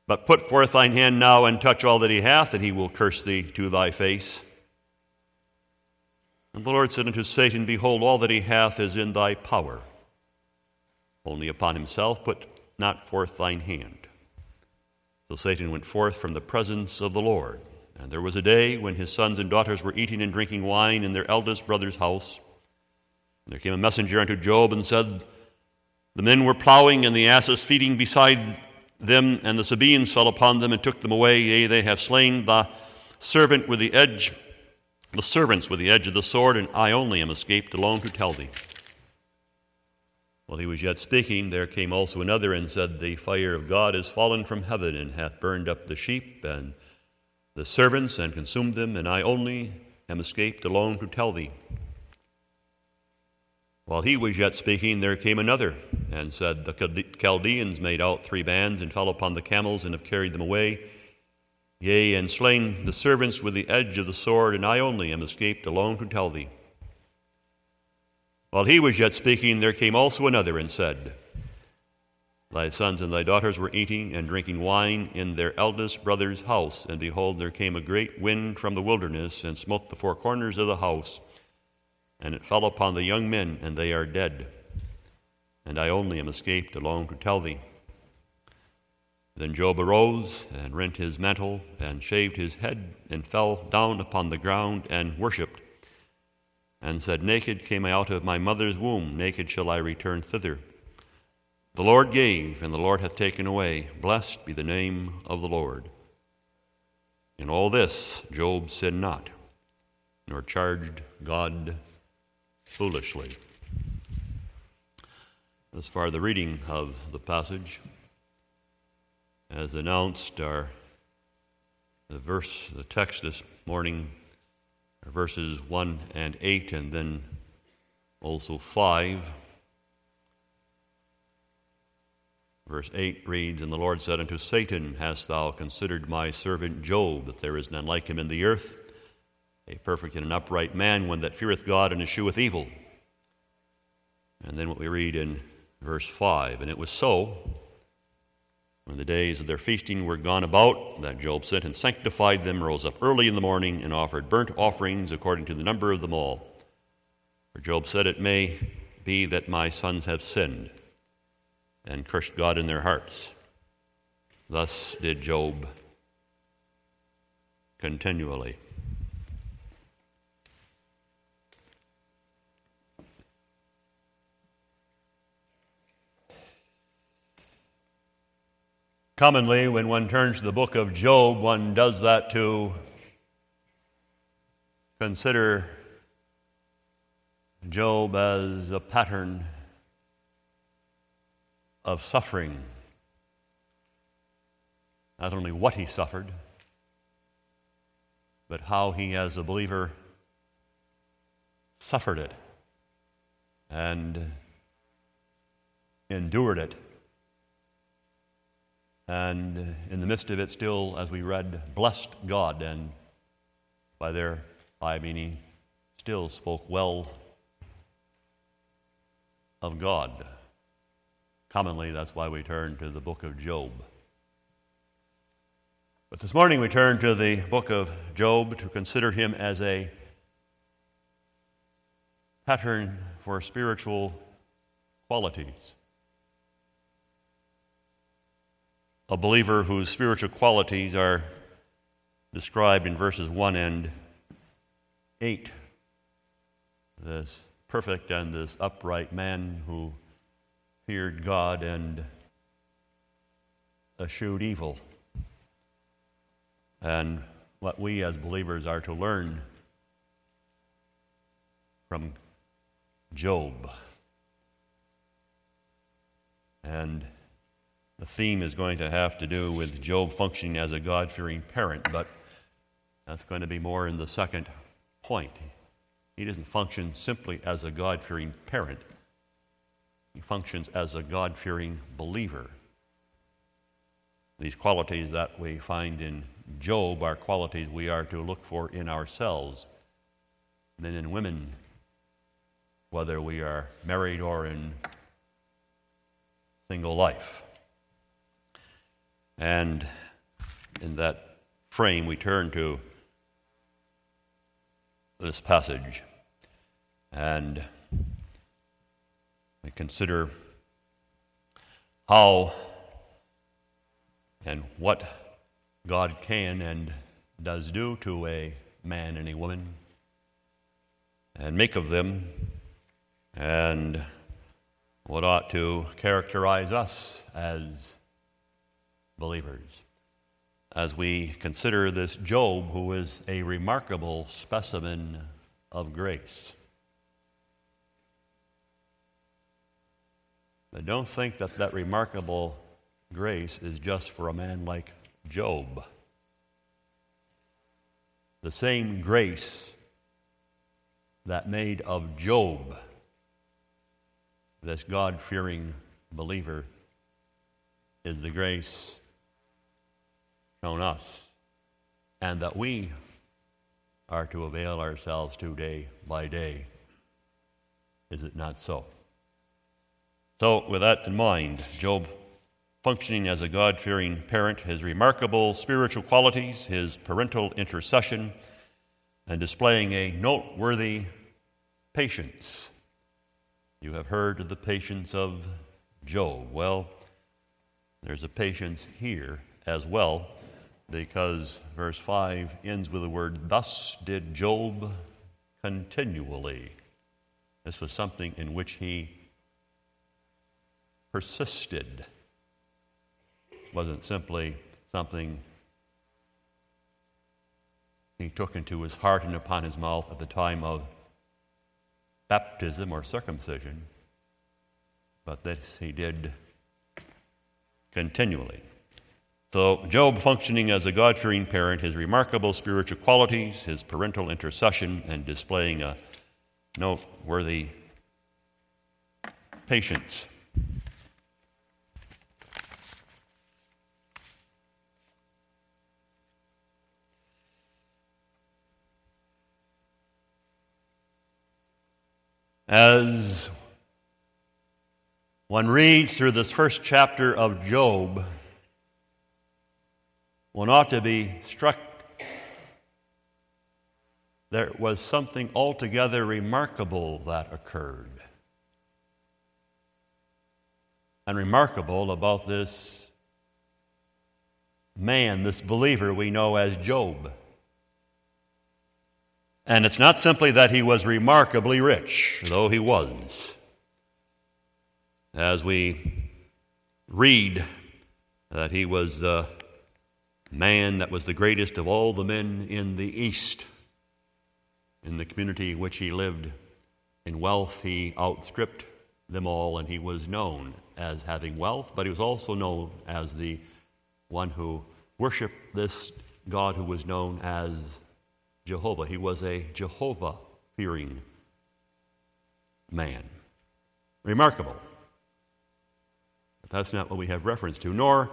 But put forth thine hand now and touch all that he hath, and he will curse thee to thy face. And the Lord said unto Satan, Behold, all that he hath is in thy power. Only upon himself put not forth thine hand. So Satan went forth from the presence of the Lord. And there was a day when his sons and daughters were eating and drinking wine in their eldest brother's house. And there came a messenger unto Job and said, The men were plowing and the asses feeding beside them, and the Sabaeans fell upon them and took them away. Yea, they have slain the servants with the edge of the sword, and I only am escaped alone to tell thee. While he was yet speaking, there came also another and said, The fire of God is fallen from heaven, and hath burned up the sheep and the servants, and consumed them, and I only am escaped alone to tell thee. While he was yet speaking, there came another, and said, The Chaldeans made out 3 bands, and fell upon the camels, and have carried them away. Yea, and slain the servants with the edge of the sword, and I only am escaped alone to tell thee. While he was yet speaking, there came also another, and said, Thy sons and thy daughters were eating and drinking wine in their eldest brother's house, and behold, there came a great wind from the wilderness, and smote the 4 corners of the house, and it fell upon the young men, and they are dead. And I only am escaped alone to tell thee. Then Job arose, and rent his mantle, and shaved his head, and fell down upon the ground, and worshipped, and said, Naked came I out of my mother's womb, naked shall I return thither. The Lord gave, and the Lord hath taken away. Blessed be the name of the Lord. In all this Job sinned not, nor charged God foolishly. As far the reading of the passage, as announced, the text this morning are verses 1 and 8, and then also 5. Verse 8 reads, And the Lord said unto Satan, Hast thou considered my servant Job, that there is none like him in the earth, a perfect and an upright man, one that feareth God and escheweth evil? And then what we read in verse 5, And it was so, when the days of their feasting were gone about, that Job sent and sanctified them, rose up early in the morning, and offered burnt offerings according to the number of them all. For Job said, It may be that my sons have sinned, and cursed God in their hearts. Thus did Job continually. Commonly, when one turns to the book of Job, one does that to consider Job as a pattern of suffering. Not only what he suffered, but how he, as a believer, suffered it and endured it. And in the midst of it still, as we read, blessed God, and by meaning still spoke well of God. Commonly, that's why we turn to the book of Job. But this morning we turn to the book of Job to consider him as a pattern for spiritual qualities. A believer whose spiritual qualities are described in verses 1 and 8. This perfect and this upright man who feared God and eschewed evil. And what we as believers are to learn from Job. And the theme is going to have to do with Job functioning as a God-fearing parent, but that's going to be more in the second point. He doesn't function simply as a God-fearing parent. He functions as a God-fearing believer. These qualities that we find in Job are qualities we are to look for in ourselves, men and women, whether we are married or in single life. And in that frame, we turn to this passage and we consider how and what God can and does do to a man and a woman and make of them, and what ought to characterize us as believers as we consider this Job, who is a remarkable specimen of grace. But don't think that that remarkable grace is just for a man like Job. The same grace that made of Job this God-fearing believer is the grace shown us, and that we are to avail ourselves to day by day. Is it not so? So, with that in mind, Job, functioning as a God-fearing parent, his remarkable spiritual qualities, his parental intercession, and displaying a noteworthy patience. You have heard of the patience of Job. Well, there's a patience here as well, because verse 5 ends with the word, "Thus did Job continually." This was something in which he persisted. It wasn't simply something he took into his heart and upon his mouth at the time of baptism or circumcision, but this he did continually. So Job, functioning as a God-fearing parent, his remarkable spiritual qualities, his parental intercession, and displaying a noteworthy patience. As one reads through this first chapter of Job, one ought to be struck. There was something altogether remarkable that occurred. And remarkable about this man, this believer we know as Job. And it's not simply that he was remarkably rich, though he was. As we read that he was the man that was the greatest of all the men in the East, in the community in which he lived, in wealth he outstripped them all, and he was known as having wealth, but he was also known as the one who worshiped this God who was known as Jehovah. He was a Jehovah-fearing man. Remarkable. But that's not what we have reference to, nor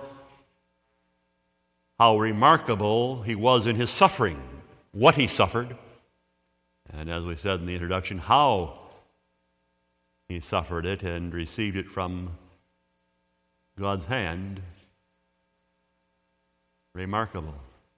how remarkable he was in his suffering, what he suffered, and as we said in the introduction, how he suffered it and received it from God's hand. Remarkable.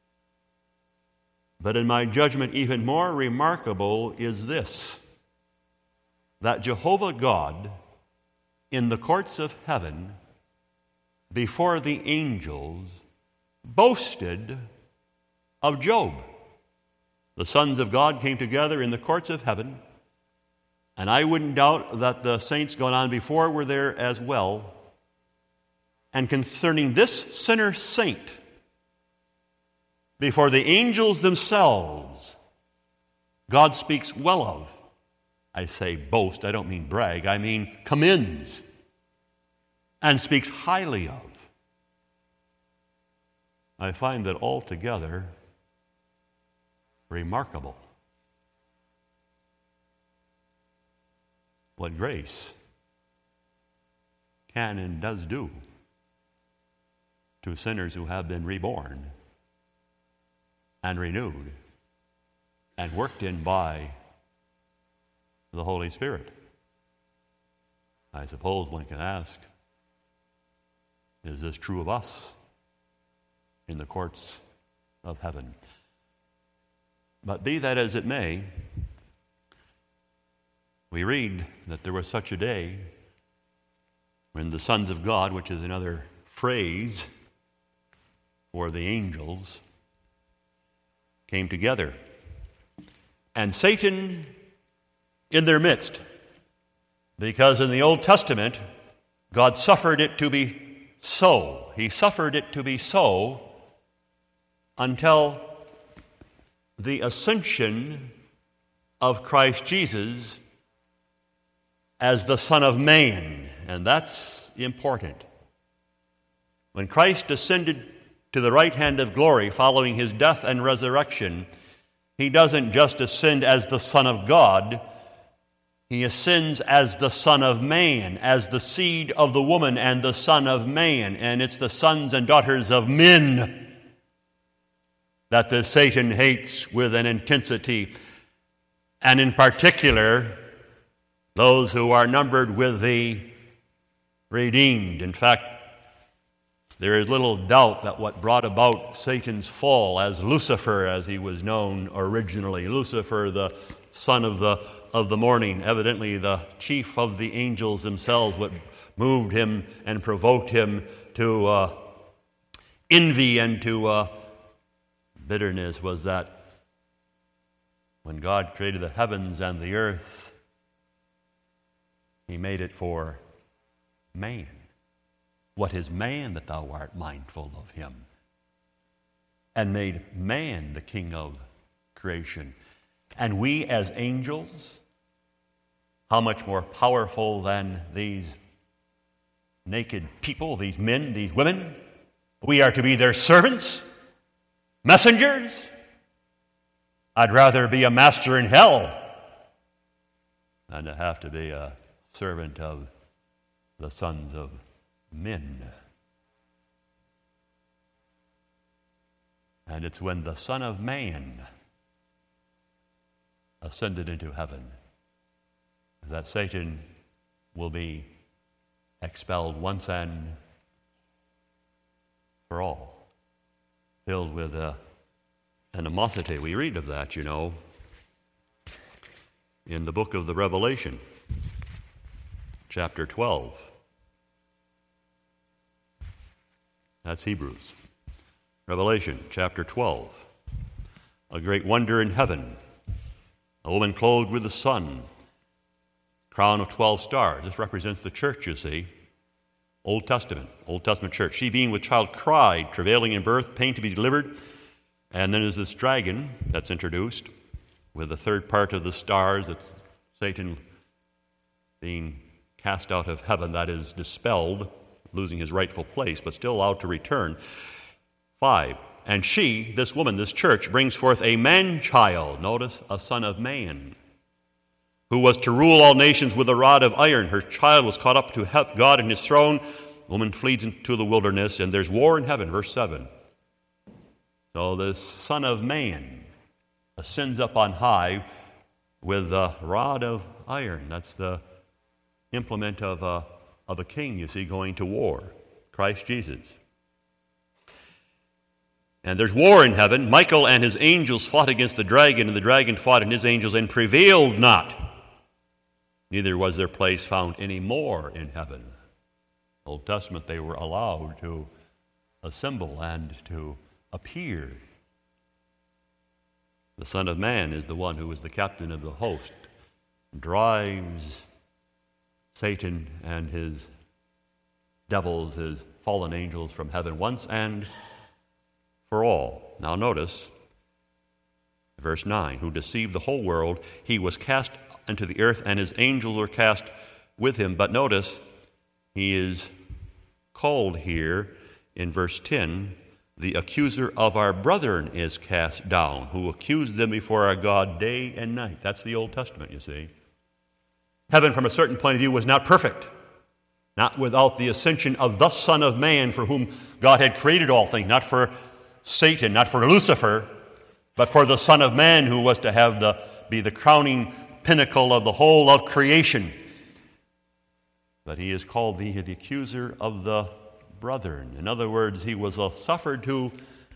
But in my judgment, even more remarkable is this, that Jehovah God, in the courts of heaven, before the angels, boasted of Job. The sons of God came together in the courts of heaven, and I wouldn't doubt that the saints gone on before were there as well. And concerning this sinner saint, before the angels themselves, God speaks well of. I say boast, I don't mean brag, I mean commends, and speaks highly of. I find that altogether remarkable. What grace can and does do to sinners who have been reborn and renewed and worked in by the Holy Spirit. I suppose one can ask, is this true of us in the courts of heaven. But be that as it may, we read that there was such a day when the sons of God, which is another phrase for the angels, came together. And Satan in their midst, because in the Old Testament, God suffered it to be so. He suffered it to be so until the ascension of Christ Jesus as the Son of Man. And that's important. When Christ ascended to the right hand of glory following his death and resurrection, he doesn't just ascend as the Son of God, he ascends as the Son of Man, as the seed of the woman and the Son of Man. And it's the sons and daughters of men that the Satan hates with an intensity. And in particular, those who are numbered with the redeemed. In fact, there is little doubt that what brought about Satan's fall, as Lucifer, as he was known originally, Lucifer, the son of the morning, evidently the chief of the angels themselves, what moved him and provoked him to envy and to bitterness was that when God created the heavens and the earth, he made it for man. What is man that thou art mindful of him? And made man the king of creation. And we as angels, how much more powerful than these naked people, these men, these women? We are to be their servants, messengers. I'd rather be a master in hell than to have to be a servant of the sons of men. And it's when the Son of Man ascended into heaven that Satan will be expelled once and for all, filled with animosity. We read of that, in the book of the Revelation, chapter 12. That's Hebrews. Revelation chapter 12. A great wonder in heaven. A woman clothed with the sun, crown of 12 stars. This represents the church, you see. Old Testament church. She being with child cried, travailing in birth, pain to be delivered. And then there's this dragon that's introduced with the third part of the stars. That's Satan being cast out of heaven, that is dispelled, losing his rightful place, but still allowed to return. 5. And she, this woman, this church, brings forth a man-child, notice, a son of man, who was to rule all nations with a rod of iron. Her child was caught up to God in his throne. The woman flees into the wilderness, and there's war in heaven, verse 7. So this son of man ascends up on high with a rod of iron. That's the implement of a king, you see, going to war, Christ Jesus. And there's war in heaven. Michael and his angels fought against the dragon, and the dragon fought and his angels and prevailed not. Neither was their place found any more in heaven. Old Testament, they were allowed to assemble and to appear. The Son of Man is the one who is the captain of the host, drives Satan and his devils, his fallen angels from heaven once and for all. Now notice, verse 9, who deceived the whole world, he was cast into the earth, and his angels were cast with him. But notice, he is called here in verse 10, the accuser of our brethren is cast down, who accused them before our God day and night. That's the Old Testament, you see. Heaven, from a certain point of view, was not perfect. Not without the ascension of the Son of Man, for whom God had created all things, not for Satan, not for Lucifer, but for the Son of Man, who was to be the crowning pinnacle of the whole of creation. But he is called the accuser of the brethren. In other words, he was suffered to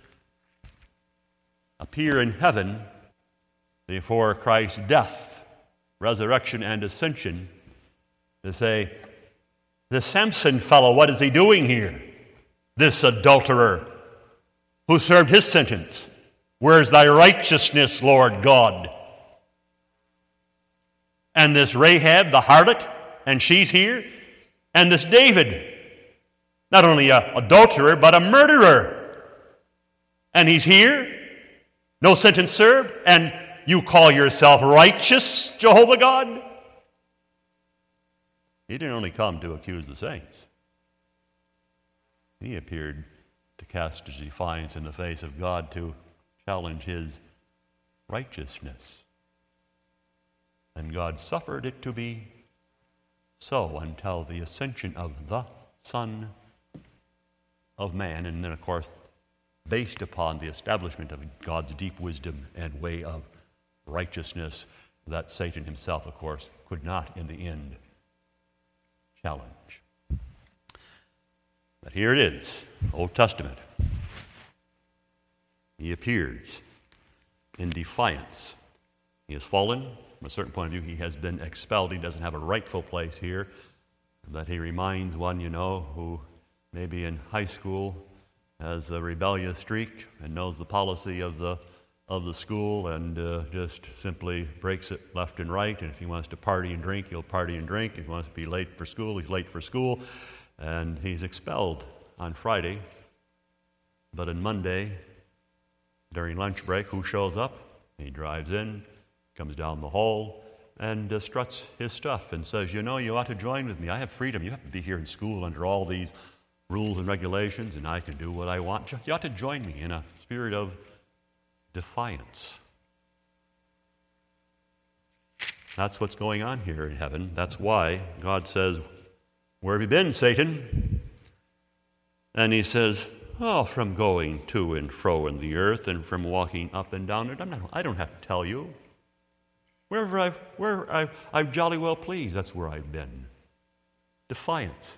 appear in heaven before Christ's death, resurrection, and ascension to say, "This Samson fellow, what is he doing here? This adulterer who served his sentence. Where's thy righteousness, Lord God? And this Rahab, the harlot, and she's here. And this David, not only an adulterer, but a murderer. And he's here, no sentence served, and you call yourself righteous, Jehovah God?" He didn't only come to accuse the saints. He appeared to cast his defiance in the face of God, to challenge his righteousness. And God suffered it to be so until the ascension of the Son of Man, and then, of course, based upon the establishment of God's deep wisdom and way of righteousness that Satan himself, of course, could not in the end challenge. But here it is, Old Testament. He appears in defiance. He has fallen. From a certain point of view, he has been expelled. He doesn't have a rightful place here. That he reminds one, who maybe in high school has a rebellious streak and knows the policy of the school and just simply breaks it left and right. And if he wants to party and drink, he'll party and drink. If he wants to be late for school, he's late for school. And he's expelled on Friday. But on Monday, during lunch break, who shows up? He drives in, comes down the hall, and struts his stuff and says, "You ought to join with me. I have freedom. You have to be here in school under all these rules and regulations, and I can do what I want. You ought to join me," in a spirit of defiance. That's what's going on here in heaven. That's why God says, "Where have you been, Satan?" And he says, "Oh, from going to and fro in the earth and from walking up and down it. I don't have to tell you. Wherever I've jolly well pleased, that's where I've been." Defiance.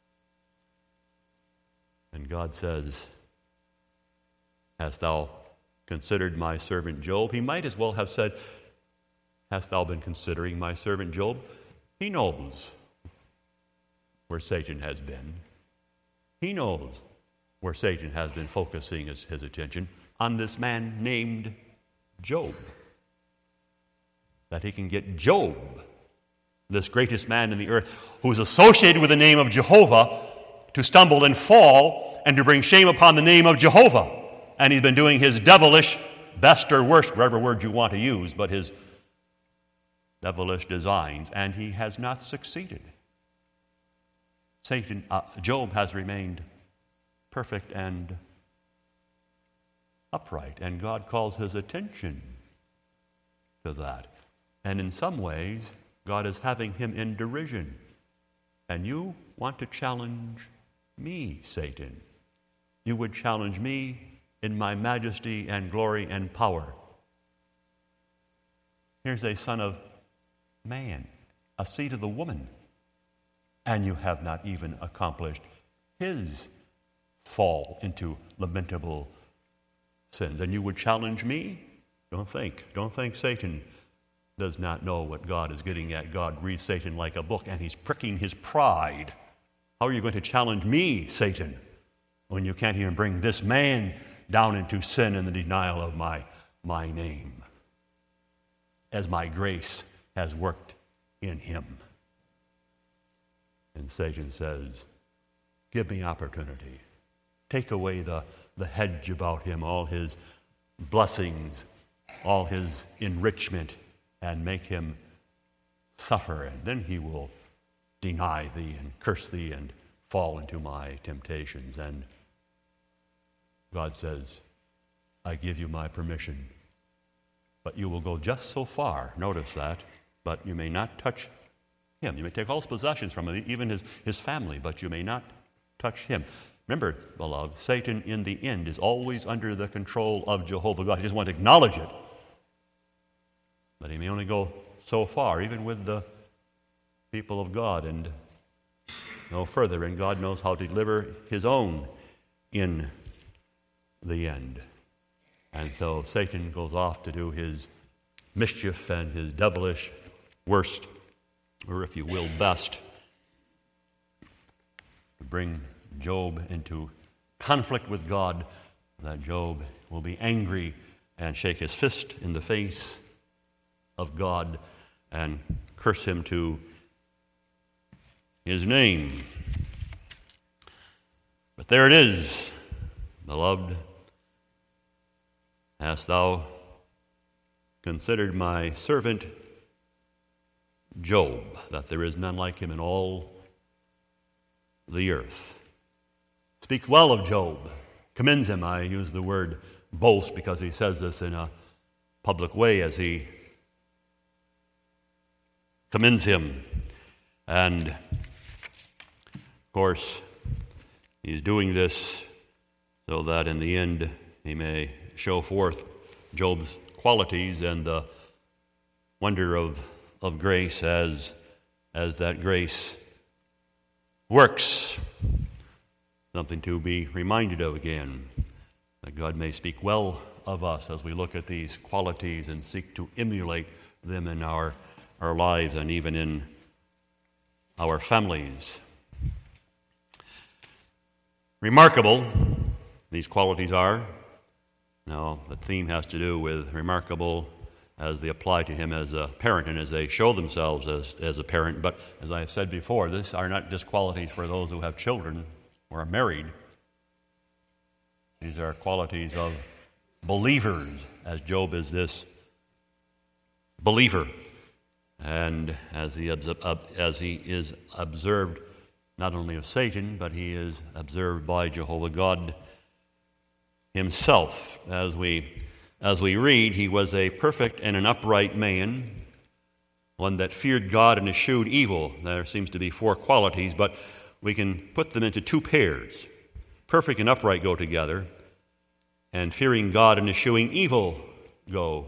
And God says, "Hast thou considered my servant Job?" He might as well have said, "Hast thou been considering my servant Job?" He knows where Satan has been. He knows where Satan has been focusing his attention, on this man named Job. That he can get Job, this greatest man in the earth, who is associated with the name of Jehovah, to stumble and fall and to bring shame upon the name of Jehovah. And he's been doing his devilish, best or worst, whatever word you want to use, but his devilish designs, and he has not succeeded. Job has remained perfect and upright, and God calls his attention to that. And in some ways, God is having him in derision. And you want to challenge me, Satan. You would challenge me in my majesty and glory and power. Here's a son of man, a seed of the woman, and you have not even accomplished his fall into lamentable sins. And you would challenge me? Don't think Satan does not know what God is getting at. God reads Satan like a book, and he's pricking his pride. How are you going to challenge me, Satan, when you can't even bring this man down into sin and the denial of my name, as my grace has worked in him? And Satan says, give me opportunity. Take away the hedge about him, all his blessings, all his enrichment, and make him suffer, and then he will deny thee and curse thee and fall into my temptations. And God says, I give you my permission, but you will go just so far, notice that, but you may not touch him. You may take all his possessions from him, even his family, but you may not touch him. Remember, beloved, Satan in the end is always under the control of Jehovah God. He doesn't want to acknowledge it, but he may only go so far, even with the people of God, and no further, and God knows how to deliver his own in the end. And so Satan goes off to do his mischief and his devilish worst, or if you will, best, to bring Job into conflict with God, that Job will be angry and shake his fist in the face of God and curse him to his name. But there it is, beloved. Hast thou considered my servant Job, that there is none like him in all the earth? Speaks well of Job, commends him. I use the word boast because he says this in a public way as he commends him. And, of course, he's doing this so that in the end he may show forth Job's qualities and the wonder of grace as that grace works. Something to be reminded of again, that God may speak well of us as we look at these qualities and seek to emulate them in our lives and even in our families. Remarkable these qualities are. Now, the theme has to do with remarkable as they apply to him as a parent and as they show themselves as a parent. But as I have said before, these are not just qualities for those who have children or are married. These are qualities of believers, as Job is this believer. And as he is observed not only of Satan, but he is observed by Jehovah God himself. As we read, he was a perfect and an upright man, one that feared God and eschewed evil. There seems to be 4 qualities, but we can put them into 2 pairs. Perfect and upright go together, and fearing God and eschewing evil go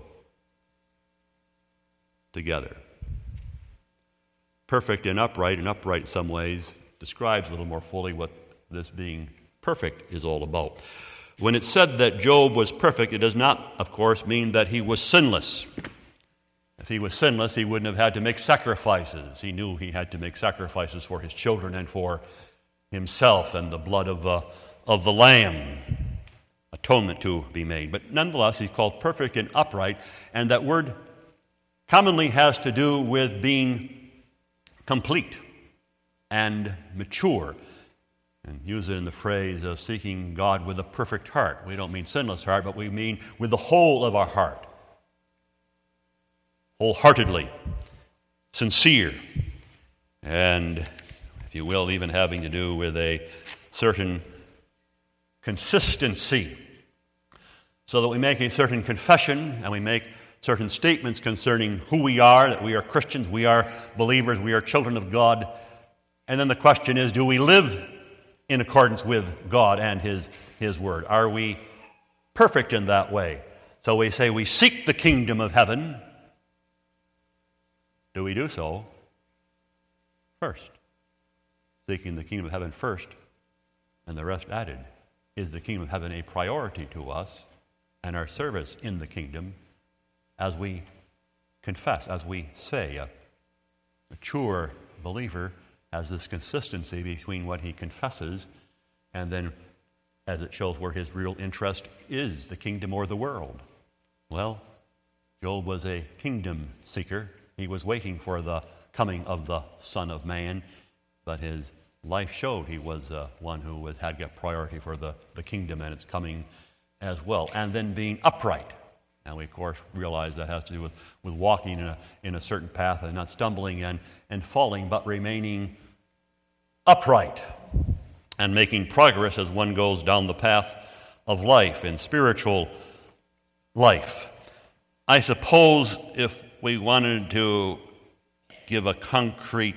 together. Perfect and upright in some ways describes a little more fully what this being perfect is all about. When it's said that Job was perfect, it does not, of course, mean that he was sinless. If he was sinless, he wouldn't have had to make sacrifices. He knew he had to make sacrifices for his children and for himself, and the blood of the Lamb, atonement to be made. But nonetheless, he's called perfect and upright, and that word commonly has to do with being complete and mature. And use it in the phrase of seeking God with a perfect heart. We don't mean sinless heart, but we mean with the whole of our heart. Wholeheartedly, sincere, and, if you will, even having to do with a certain consistency, so that we make a certain confession and we make certain statements concerning who we are, that we are Christians, we are believers, we are children of God, and then the question is, do we live in accordance with God and His Word? Are we perfect in that way? So we say we seek the kingdom of heaven. Do we do so first? Seeking the kingdom of heaven first, and the rest added. Is the kingdom of heaven a priority to us and our service in the kingdom as we confess, as we say? A mature believer has this consistency between what he confesses and then, as it shows where his real interest is, the kingdom or the world. Well, Job was a kingdom seeker. He was waiting for the coming of the Son of Man, but his life showed he was one who had got priority for the kingdom and its coming as well. And then being upright. And we, of course, realize that has to do with walking in a certain path and not stumbling and falling, but remaining upright and making progress as one goes down the path of life, in spiritual life. I suppose if we wanted to give a concrete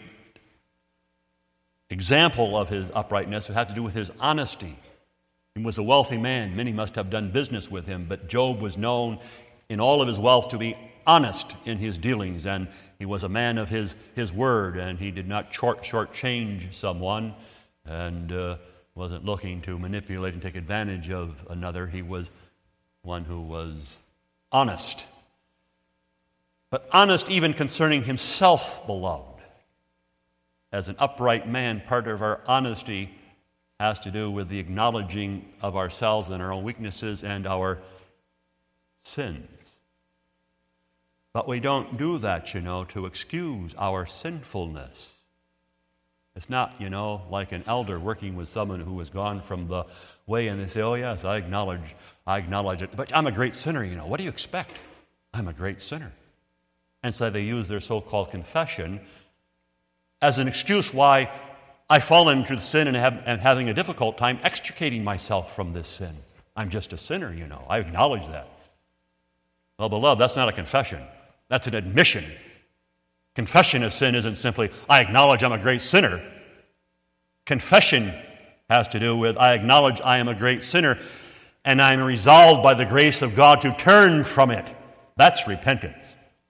example of his uprightness, it had to do with his honesty. He was a wealthy man. Many must have done business with him, but Job was known in all of his wealth to be honest in his dealings, and he was a man of his word, and he did not shortchange someone and wasn't looking to manipulate and take advantage of another. He was one who was honest, but honest even concerning himself, beloved. As an upright man, part of our honesty has to do with the acknowledging of ourselves and our own weaknesses and our sins. But we don't do that, to excuse our sinfulness. It's not, like an elder working with someone who has gone from the way and they say, oh yes, I acknowledge it, but I'm a great sinner, What do you expect? I'm a great sinner. And so they use their so-called confession as an excuse why I fall into the sin and am having a difficult time extricating myself from this sin. I'm just a sinner, I acknowledge that. Well, beloved, that's not a confession. That's an admission. Confession of sin isn't simply, I acknowledge I'm a great sinner. Confession has to do with, I acknowledge I am a great sinner, and I'm resolved by the grace of God to turn from it. That's repentance.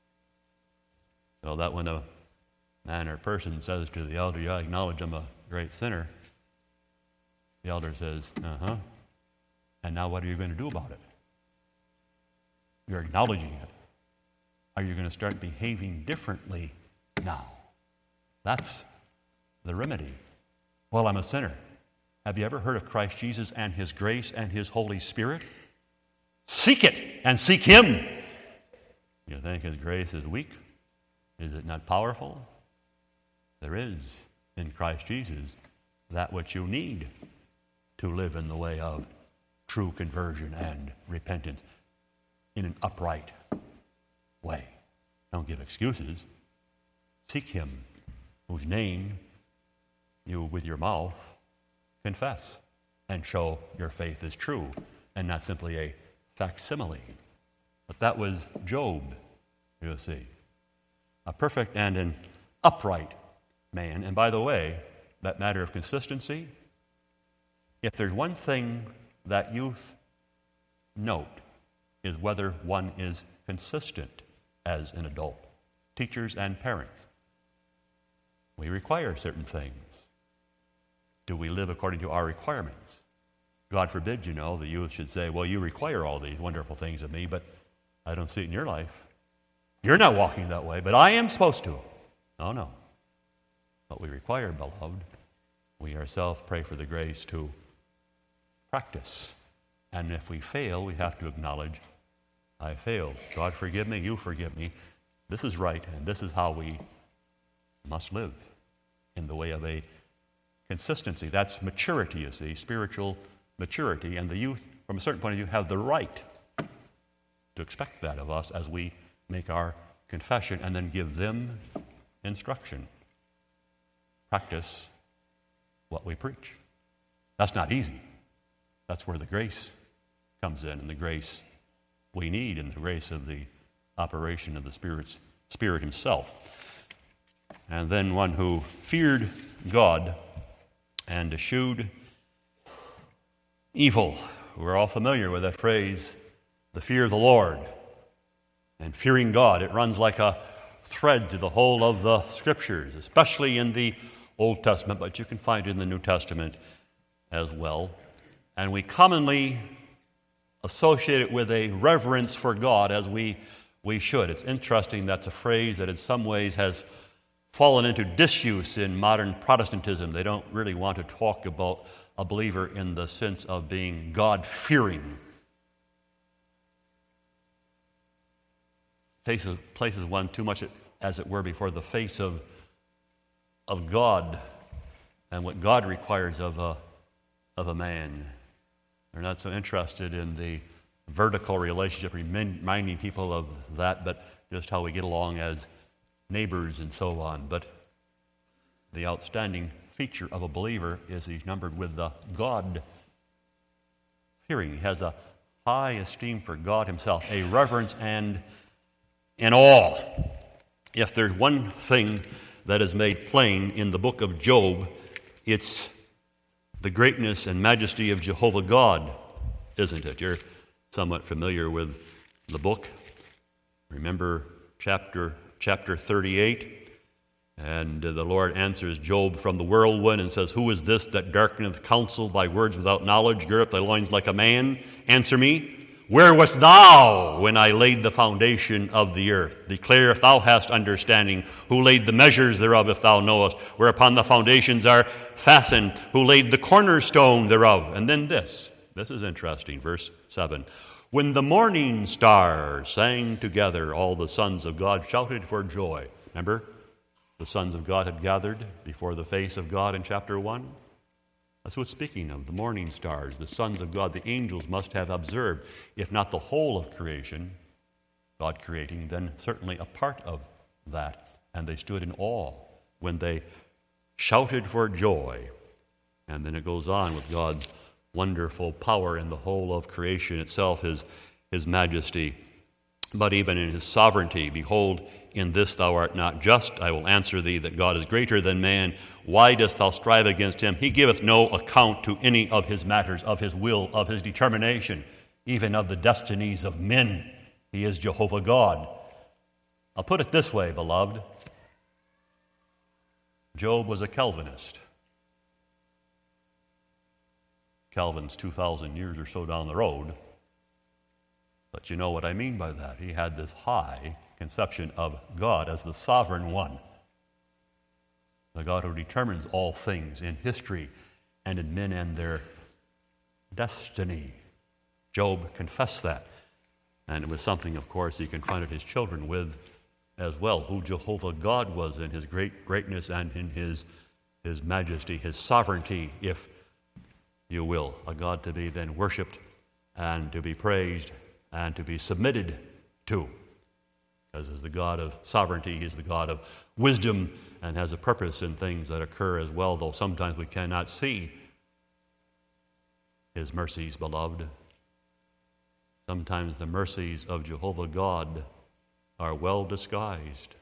So that when a man or person says to the elder, I acknowledge I'm a great sinner, the elder says, and now what are you going to do about it? You're acknowledging it. Are you going to start behaving differently now? That's the remedy. Well, I'm a sinner. Have you ever heard of Christ Jesus and His grace and His Holy Spirit? Seek it and seek Him. You think His grace is weak? Is it not powerful? There is in Christ Jesus that which you need to live in the way of true conversion and repentance in an upright way. Don't give excuses. Seek Him whose name you with your mouth confess and show your faith is true and not simply a facsimile. But that was Job, you see. A perfect and an upright man. And by the way, that matter of consistency, if there's one thing that youth note is whether one is consistent as an adult, teachers and parents. We require certain things. Do we live according to our requirements? God forbid, the youth should say, well, you require all these wonderful things of me, but I don't see it in your life. You're not walking that way, but I am supposed to. No. What we require, beloved, we ourselves pray for the grace to practice. And if we fail, we have to acknowledge, I failed. God forgive me, you forgive me. This is right, and this is how we must live in the way of a consistency. That's maturity, you see, spiritual maturity. And the youth, from a certain point of view, have the right to expect that of us as we make our confession and then give them instruction. Practice what we preach. That's not easy. That's where the grace comes in, and the grace we need, and the grace of the operation of the Spirit Himself. And then one who feared God and eschewed evil. We're all familiar with that phrase, the fear of the Lord. And fearing God, it runs like a thread through the whole of the Scriptures, especially in the Old Testament, but you can find it in the New Testament as well. And we commonly associate it with a reverence for God, as we should. It's interesting that's a phrase that in some ways has fallen into disuse in modern Protestantism. They don't really want to talk about a believer in the sense of being God-fearing. Places one too much, as it were, before the face of God and what God requires of a man. They're not so interested in the vertical relationship, reminding people of that, but just how we get along as neighbors and so on. But the outstanding feature of a believer is he's numbered with the God-fearing. He has a high esteem for God Himself, a reverence and an awe. If there's one thing that is made plain in the book of Job, it's the greatness and majesty of Jehovah God, isn't it? You're somewhat familiar with the book. Remember chapter 38? And the Lord answers Job from the whirlwind and says, who is this that darkeneth counsel by words without knowledge? Gird up thy loins like a man. Answer me. Where wast thou when I laid the foundation of the earth? Declare if thou hast understanding. Who laid the measures thereof, if thou knowest? Whereupon the foundations are fastened. Who laid the cornerstone thereof? And then this is interesting, verse 7. When the morning stars sang together, all the sons of God shouted for joy. Remember, the sons of God had gathered before the face of God in chapter 1. That's what it's speaking of, the morning stars, the sons of God. The angels must have observed, if not the whole of creation, God creating, then certainly a part of that. And they stood in awe when they shouted for joy. And then it goes on with God's wonderful power in the whole of creation itself, his majesty. But even in his sovereignty, behold, in this thou art not just. I will answer thee that God is greater than man. Why dost thou strive against him? He giveth no account to any of his matters, of his will, of his determination, even of the destinies of men. He is Jehovah God. I'll put it this way, beloved. Job was a Calvinist. Calvin's 2,000 years or so down the road. But you know what I mean by that. He had this high conception of God as the sovereign one, the God who determines all things in history and in men and their destiny. Job confessed that, and it was something, of course, he confronted his children with as well, who Jehovah God was in his greatness and in his majesty, his sovereignty, if you will, a God to be then worshipped and to be praised and to be submitted to. Because as the God of sovereignty, he's the God of wisdom and has a purpose in things that occur as well, though sometimes we cannot see his mercies, beloved. Sometimes the mercies of Jehovah God are well disguised.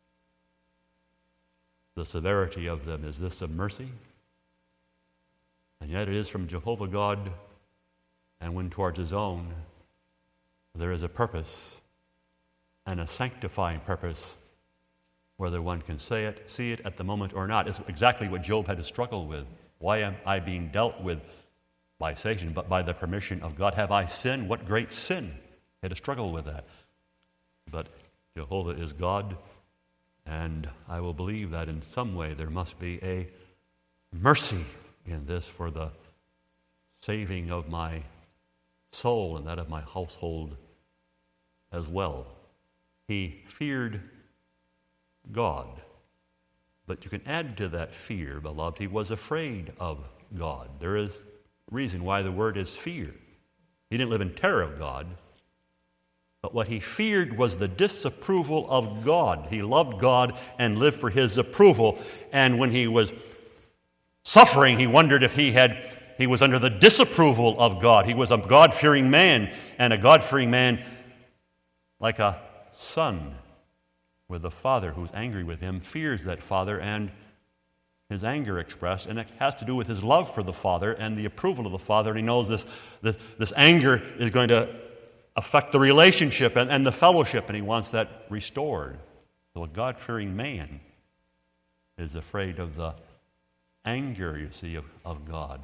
The severity of them, is this a mercy? And yet it is from Jehovah God, and when towards his own, there is a purpose, and a sanctifying purpose, whether one can see it at the moment or not. It's exactly what Job had to struggle with. Why am I being dealt with by Satan, but by the permission of God? Have I sinned? What great sin? He had to struggle with that. But Jehovah is God, and I will believe that in some way there must be a mercy in this for the saving of my soul and that of my household as well. He feared God. But you can add to that fear, beloved, he was afraid of God. There is reason why the word is fear. He didn't live in terror of God, but what he feared was the disapproval of God. He loved God and lived for his approval. And when he was suffering, he wondered if he was under the disapproval of God. He was a God-fearing man, and a God-fearing man, like a son with a father who's angry with him, fears that father and his anger expressed, and it has to do with his love for the father and the approval of the father, and he knows this anger is going to affect the relationship and the fellowship, and he wants that restored. So a God-fearing man is afraid of the anger, you see, of God.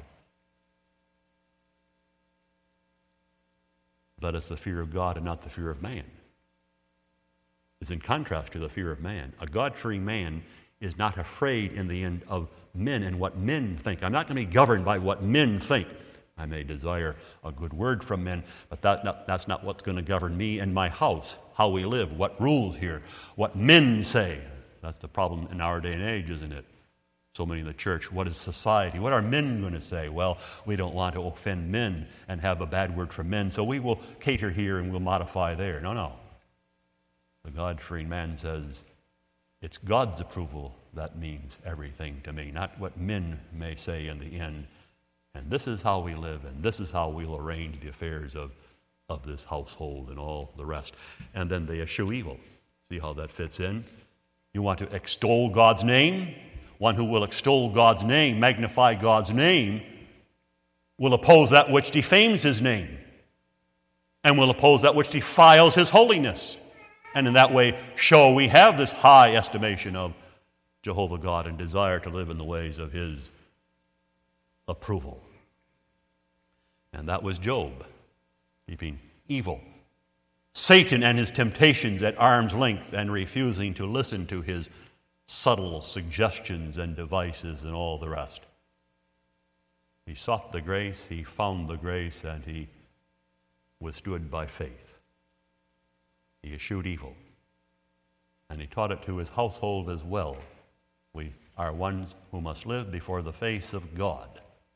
But it's the fear of God and not the fear of man. It's in contrast to the fear of man. A God-fearing man is not afraid in the end of men and what men think. I'm not going to be governed by what men think. I may desire a good word from men, but that's not what's going to govern me and my house, how we live, what rules here, what men say. That's the problem in our day and age, isn't it? So many in the church, what is society? What are men going to say? Well, we don't want to offend men and have a bad word from men, so we will cater here and we'll modify there. No. The God-fearing man says, it's God's approval that means everything to me, not what men may say in the end. And this is how we live, and this is how we'll arrange the affairs of this household and all the rest. And then they eschew evil. See how that fits in? You want to extol God's name? One who will extol God's name, magnify God's name, will oppose that which defames his name, and will oppose that which defiles his holiness. And in that way show we have this high estimation of Jehovah God and desire to live in the ways of his approval. And that was Job, keeping evil. Satan and his temptations at arm's length and refusing to listen to his subtle suggestions and devices and all the rest. He sought the grace, he found the grace, and he withstood by faith. He eschewed evil. And he taught it to his household as well. We are ones who must live before the face of God.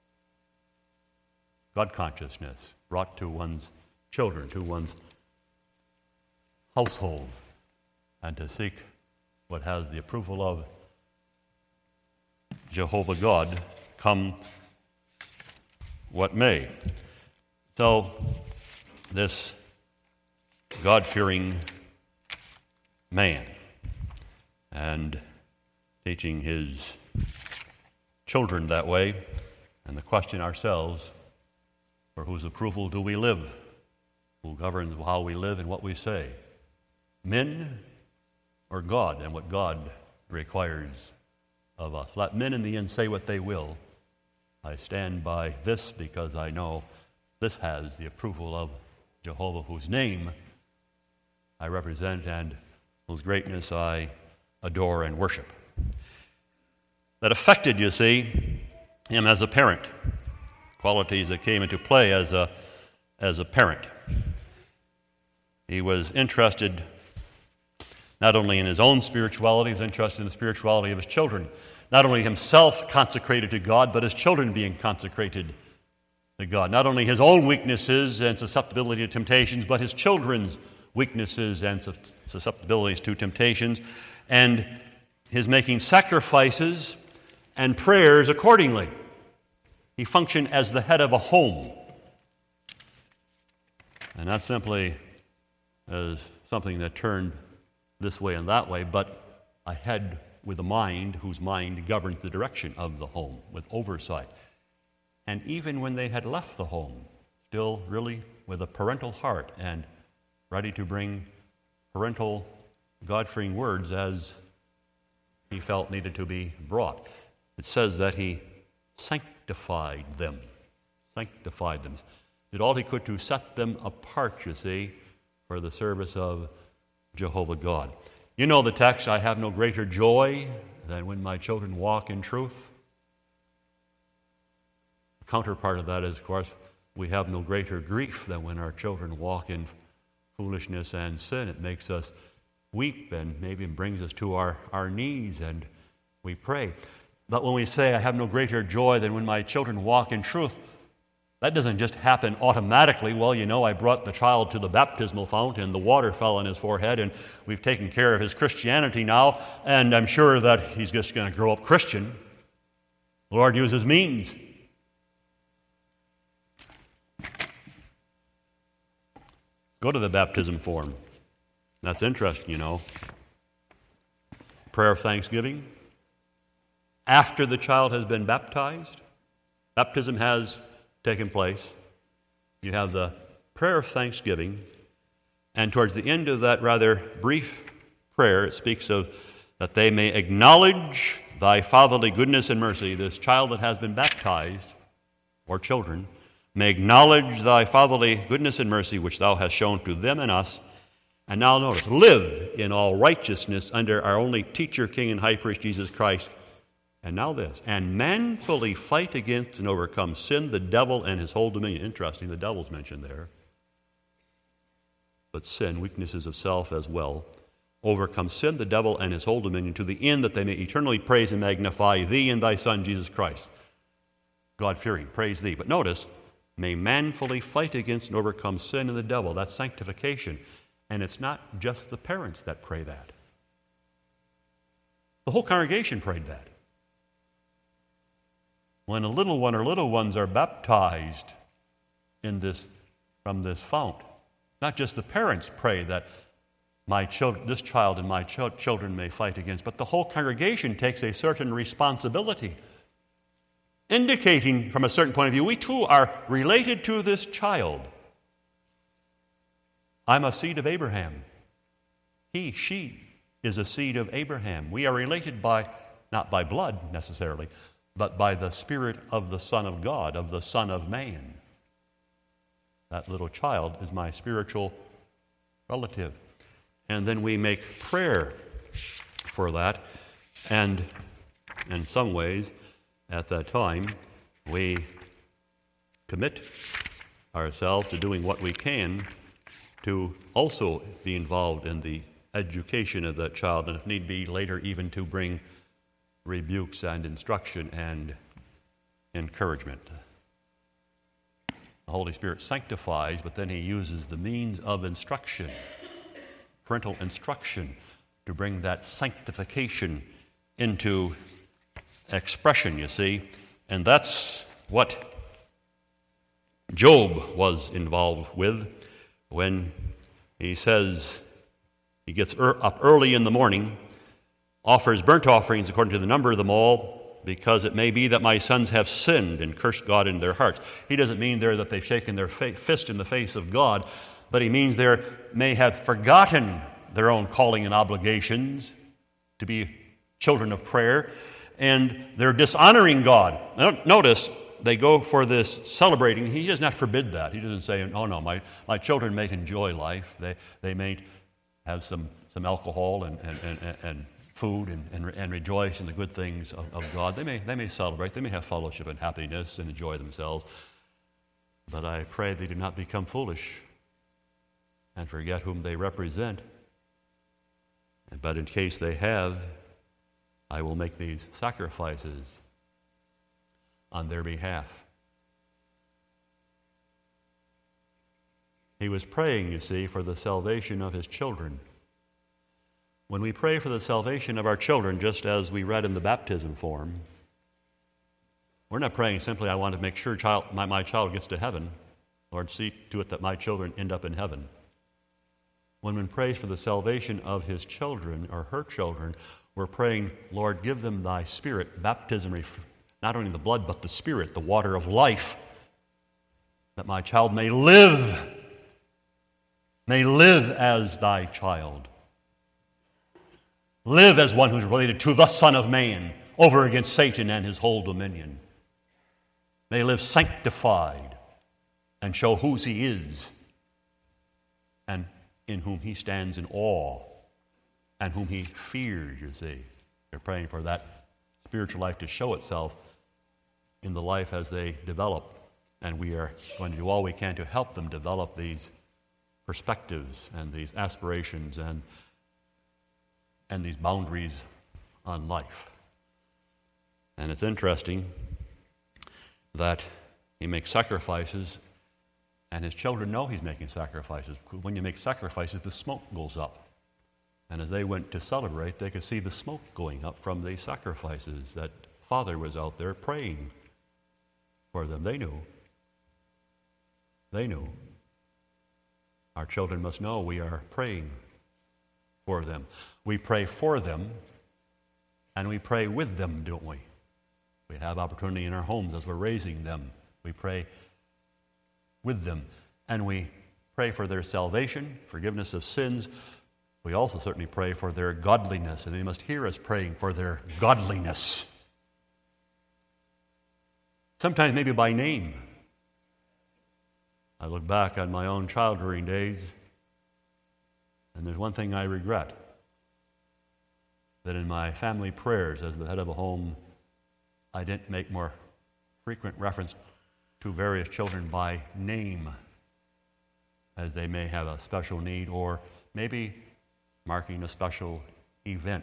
God consciousness brought to one's children, to one's household, and to seek what has the approval of Jehovah God, come what may. So, this God-fearing man, and teaching his children that way, and the question ourselves, for whose approval do we live? Who governs how we live and what we say? Men or God and what God requires of us? Let men in the end say what they will. I stand by this because I know this has the approval of Jehovah, whose name I represent and whose greatness I adore and worship. That affected, you see, him as a parent. Qualities that came into play as a parent. He was interested not only in his own spirituality, he was interested in the spirituality of his children. Not only himself consecrated to God, but his children being consecrated to God. Not only his own weaknesses and susceptibility to temptations, but his children's weaknesses and susceptibilities to temptations, and his making sacrifices and prayers accordingly. He functioned as the head of a home. And not simply as something that turned this way and that way, but a head with a mind whose mind governed the direction of the home with oversight. And even when they had left the home, still really with a parental heart and ready to bring parental God-fearing words as he felt needed to be brought. It says that he sanctified them. Did all he could to set them apart, you see, for the service of Jehovah God. You know the text, I have no greater joy than when my children walk in truth. The counterpart of that is, of course, we have no greater grief than when our children walk in foolishness and sin. It makes us weep and maybe brings us to our knees and we pray. But when we say, I have no greater joy than when my children walk in truth, that doesn't just happen automatically. Well, you know, I brought the child to the baptismal fount and the water fell on his forehead and we've taken care of his Christianity now, and I'm sure that he's just going to grow up Christian. The Lord uses means. Go to the baptism form. That's interesting, you know. Prayer of thanksgiving. After the child has been baptized, baptism has taken place. You have the prayer of thanksgiving, and towards the end of that rather brief prayer, it speaks of that they may acknowledge thy fatherly goodness and mercy. This child that has been baptized, or children, may acknowledge thy fatherly goodness and mercy which thou hast shown to them and us. And now notice, live in all righteousness under our only teacher, king, and high priest, Jesus Christ. And now this, and manfully fight against and overcome sin, the devil, and his whole dominion. Interesting, the devil's mentioned there. But sin, weaknesses of self as well. Overcome sin, the devil, and his whole dominion, to the end that they may eternally praise and magnify thee and thy Son, Jesus Christ. God-fearing, praise thee. But notice, may manfully fight against and overcome sin and the devil. That's sanctification. And it's not just the parents that pray that. The whole congregation prayed that. When a little one or little ones are baptized from this fount, not just the parents pray that this child and my children may fight against, but the whole congregation takes a certain responsibility, indicating from a certain point of view, we too are related to this child. I'm a seed of Abraham. She is a seed of Abraham. We are related not by blood necessarily, but by the Spirit of the Son of God, of the Son of Man. That little child is my spiritual relative. And then we make prayer for that. And in some ways, at that time, we commit ourselves to doing what we can to also be involved in the education of that child, and if need be, later even to bring rebukes and instruction and encouragement. The Holy Spirit sanctifies, but then He uses the means of instruction, parental instruction, to bring that sanctification into expression, you see. And that's what Job was involved with when he says he gets up early in the morning, offers burnt offerings according to the number of them all, because it may be that my sons have sinned and cursed God in their hearts. He doesn't mean there that they've shaken their fist in the face of God, but he means they may have forgotten their own calling and obligations to be children of prayer, and they're dishonoring God. Now, notice, they go for this celebrating. He does not forbid that. He doesn't say, oh no, my children may enjoy life. They may have some alcohol and food and rejoice in the good things of God. They may celebrate. They may have fellowship and happiness and enjoy themselves. But I pray they do not become foolish and forget whom they represent. But in case they have, I will make these sacrifices on their behalf. He was praying, you see, for the salvation of his children. When we pray for the salvation of our children, just as we read in the baptism form, we're not praying simply, I want to make sure my child gets to heaven. Lord, see to it that my children end up in heaven. When one prays for the salvation of his children or her children, we're praying, Lord, give them thy Spirit, baptism, not only the blood, but the Spirit, the water of life, that my child may live as thy child. Live as one who's related to the Son of Man, over against Satan and his whole dominion. May live sanctified and show whose he is and in whom he stands in awe and whom he fears, you see. They're praying for that spiritual life to show itself in the life as they develop. And we are going to do all we can to help them develop these perspectives and these aspirations and these boundaries on life. And it's interesting that he makes sacrifices, and his children know he's making sacrifices. When you make sacrifices, the smoke goes up. And as they went to celebrate, they could see the smoke going up from these sacrifices. That Father was out there praying for them. They knew. They knew. Our children must know we are praying for them. We pray for them, and we pray with them, don't we? We have opportunity in our homes as we're raising them. We pray with them, and we pray for their salvation, forgiveness of sins. We also certainly pray for their godliness, and they must hear us praying for their godliness. Sometimes maybe by name. I look back on my own child-rearing days, and there's one thing I regret, that in my family prayers as the head of a home, I didn't make more frequent reference to various children by name, as they may have a special need or maybe marking a special event,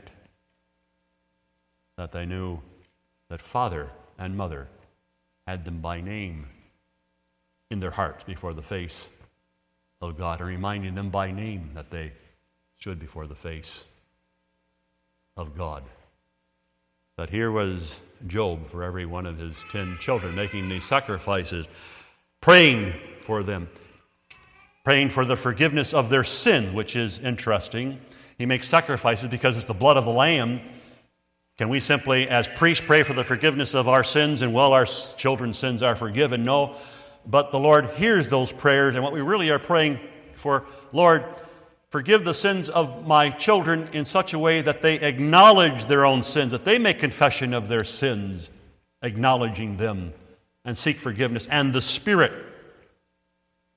that they knew that father and mother had them by name in their hearts before the face of God, and reminding them by name that they stood before the face of God. That here was Job for every one of his 10 children, making these sacrifices, praying for them, praying for the forgiveness of their sin, which is interesting. He makes sacrifices because it's the blood of the Lamb. Can we simply, as priests, pray for the forgiveness of our sins and, well, our children's sins are forgiven? No, but the Lord hears those prayers, and what we really are praying for, Lord, forgive the sins of my children in such a way that they acknowledge their own sins, that they make confession of their sins, acknowledging them, and seek forgiveness. And the Spirit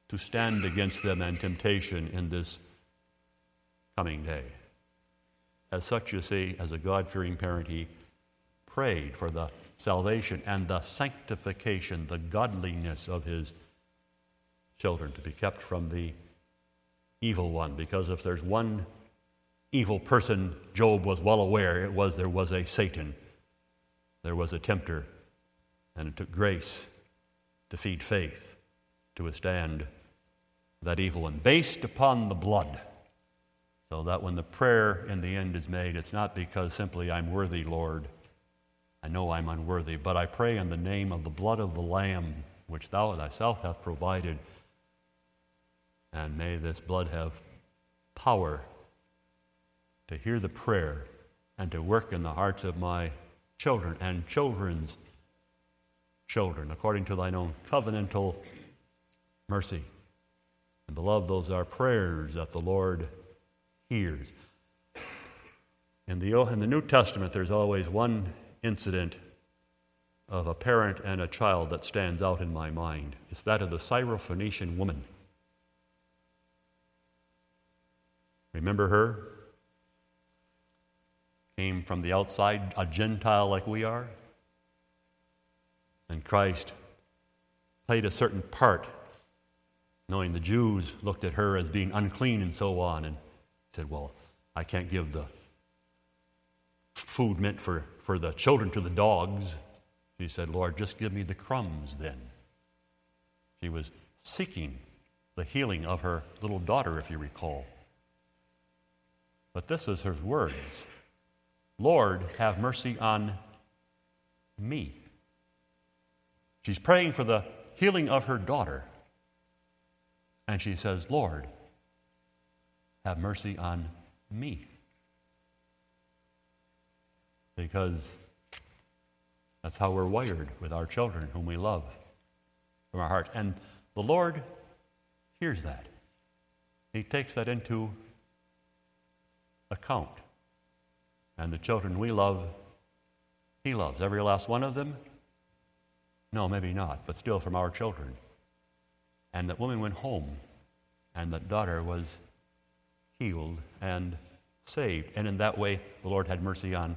to stand against them and temptation in this coming day. As such, you see, as a God-fearing parent, he prayed for the salvation and the sanctification, the godliness of his children to be kept from the evil one. Because if there's one evil person, Job was well aware there was a Satan, there was a tempter, and it took grace to feed faith to withstand that evil one, based upon the blood. So that when the prayer in the end is made, it's not because simply I'm worthy, Lord. I know I'm unworthy, but I pray in the name of the blood of the Lamb, which thou thyself hast provided. And may this blood have power to hear the prayer and to work in the hearts of my children and children's children, according to thine own covenantal mercy. And beloved, those are prayers that the Lord hears. In the New Testament, there's always one incident of a parent and a child that stands out in my mind. It's that of the Syrophoenician woman. Remember her? Came from the outside, a Gentile like we are. And Christ played a certain part, knowing the Jews looked at her as being unclean and so on, and said, well, I can't give the food meant for the children to the dogs. She said, Lord, just give me the crumbs then. She was seeking the healing of her little daughter, if you recall. But this is her words. Lord, have mercy on me. She's praying for the healing of her daughter. And she says, Lord, have mercy on me. Because that's how we're wired with our children whom we love from our hearts. And the Lord hears that. He takes that into account. And the children we love, he loves. Every last one of them? No, maybe not, but still from our children. And that woman went home, and that daughter was healed and saved. And in that way, the Lord had mercy on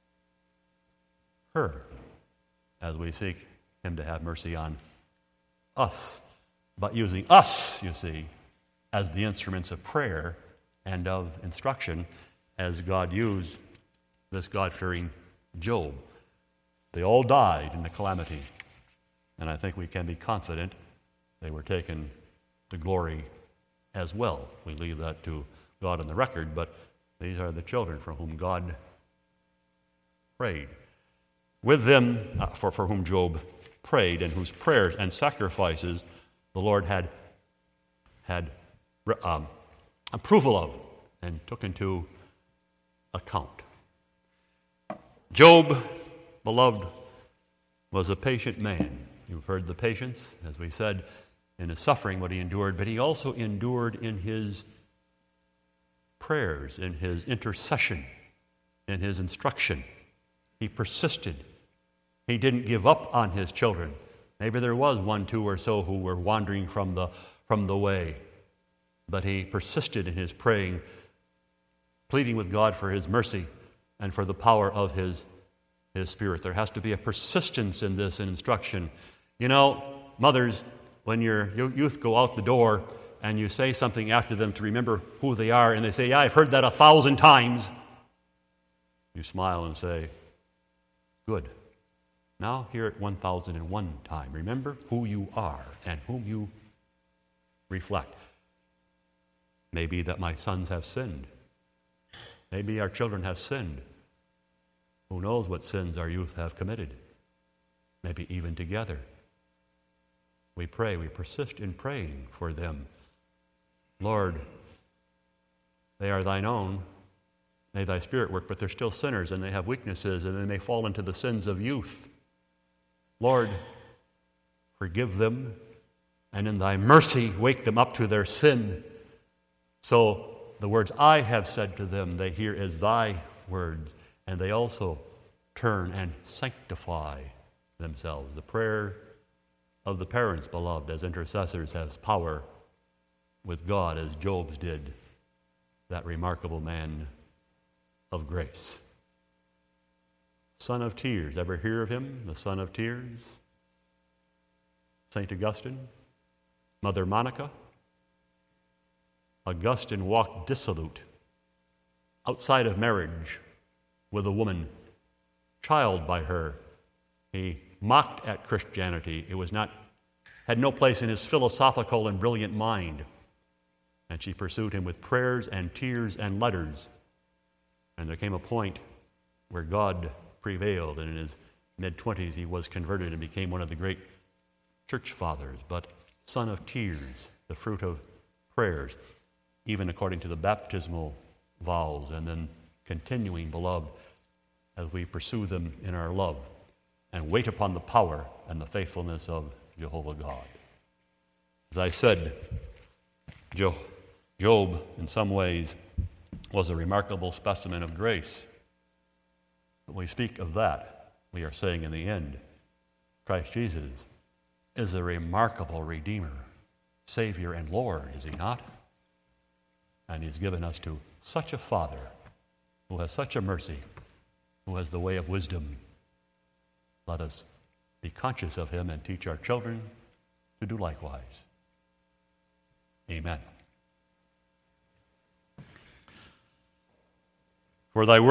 her, as we seek him to have mercy on us. But using us, you see, as the instruments of prayer and of instruction, as God used this God-fearing Job. They all died in the calamity. And I think we can be confident they were taken to glory as well. We leave that to God on the record, but these are the children for whom God prayed. With them, for whom Job prayed, and whose prayers and sacrifices the Lord had approval of and took into account. Job, beloved, was a patient man. You've heard the patience, as we said, in his suffering, what he endured, but he also endured in his prayers, in his intercession, in his instruction. He persisted. He didn't give up on his children. Maybe there was one, two, or so who were wandering from the way, but he persisted in his praying, pleading with God for his mercy and for the power of his Spirit. There has to be a persistence in this instruction. You know, mothers, when your youth go out the door and you say something after them to remember who they are, and they say, yeah, I've heard that 1,000 times, you smile and say, good. Now hear it 1,001 time. Remember who you are and whom you reflect. Maybe that my sons have sinned. Maybe our children have sinned. Who knows what sins our youth have committed? Maybe even together. We pray, we persist in praying for them. Lord, they are thine own. May thy Spirit work, but they're still sinners, and they have weaknesses, and they may fall into the sins of youth. Lord, forgive them, and in thy mercy wake them up to their sin. So the words I have said to them, they hear as thy words, and they also turn and sanctify themselves. The prayer of the parents, beloved, as intercessors, has power with God as Job's did, that remarkable man of grace. Son of tears. Ever hear of him? The son of tears? St. Augustine? Mother Monica? Augustine walked dissolute outside of marriage with a woman, child by her. He mocked at Christianity. It had no place in his philosophical and brilliant mind. And she pursued him with prayers and tears and letters. And there came a point where God prevailed, and in his mid-20s he was converted and became one of the great church fathers, but son of tears, the fruit of prayers, even according to the baptismal vows, and then continuing, beloved, as we pursue them in our love and wait upon the power and the faithfulness of Jehovah God. As I said, Job, in some ways, was a remarkable specimen of grace. When we speak of that, we are saying in the end, Christ Jesus is a remarkable Redeemer, Savior, and Lord, is he not? And he's given us to such a Father who has such a mercy, who has the way of wisdom. Let us be conscious of him and teach our children to do likewise. Amen. For thy word